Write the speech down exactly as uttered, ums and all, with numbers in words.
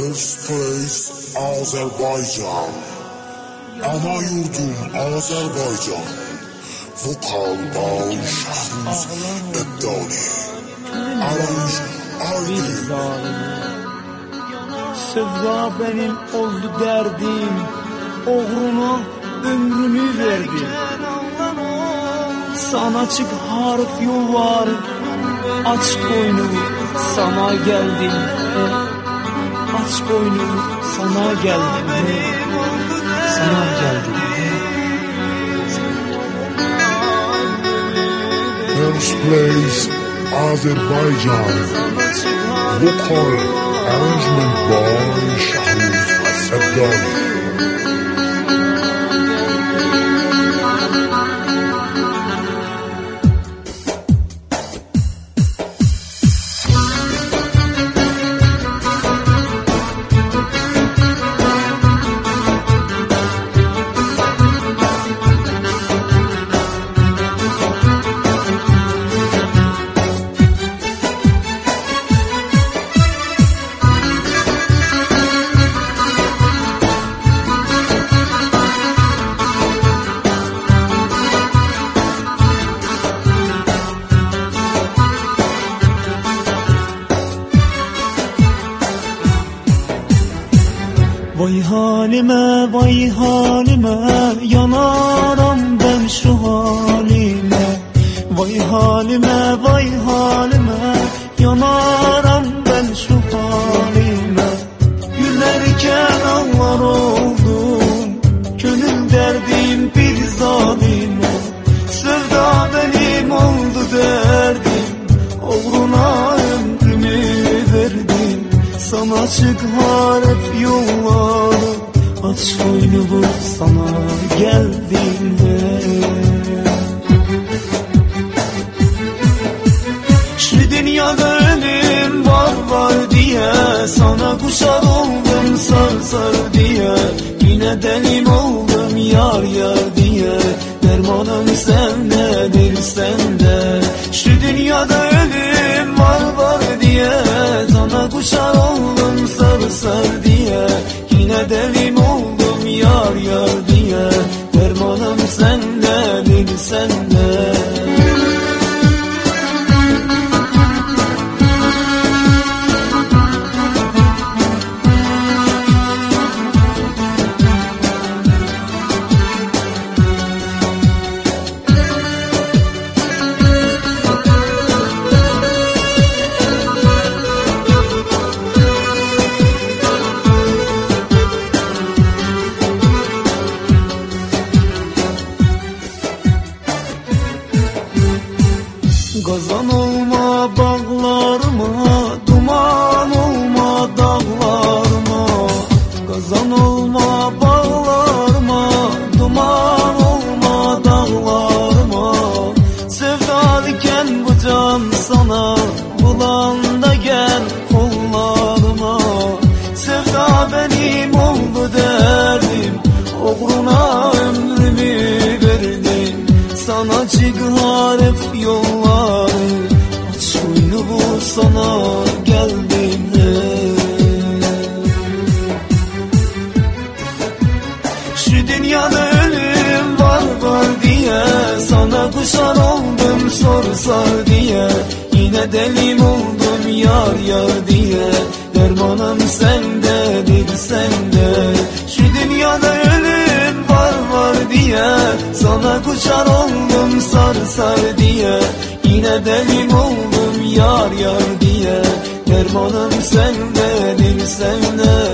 First place Azerbaycan. Ana yurdum Azerbaycan. Vokal Bağ Şahruz Ebdali. Arayış Aydın. Sevda benim oldu derdim, uğruna ömrümü verdim. Sana çık harf yol var, aç koynumu sana geldim. Aç koynumu sana geldim. Sana geldim. First place Azerbaycan. Vokal arrangement by Şahruz Ebdali. Vay halime, vay halime, yanaram ben şu halime. Vay halime, vay halime, yanaram ben şu halime. Gülerken ağlar oldum, gönül derdim bir zalime. Sevda benim oldu derdim, uğruna ömrümü verdim. Sana çıkar hep yolları, aç koynumu sana geldim. Şu dünyada ölüm var var diye, sana kuşak oldum sar sar diye. Yine delim oldum yar yar diye, dermanım sendedir sende. Şu dünyada ölüm var var diye, sana kuşak oldum sar sar diye. Yine delim oldum yar yar diye, dermanım sendedir sende. Gazan olma bağlarıma, duman olma dağlarıma. Gazan olma bağlarıma, duman olma dağlarıma. Sevdalıken bu can sana, bulan da gel kollarıma. Sevda benim oldu derdim, uğruna ömrümü verdim. Sana çıkar hep yolları, aç koynumu sana geldim. Şu dünyada ölüm var var diye, sana kuşar oldum sor sar diye. Yine delim oldum yar yar diye, dermanım sendedir sende. Şu dünyada ölüm var var diye, sana kuşar oldum sar sar diye. Yine delim oldum yar yar diye, dermanım sendedir sende.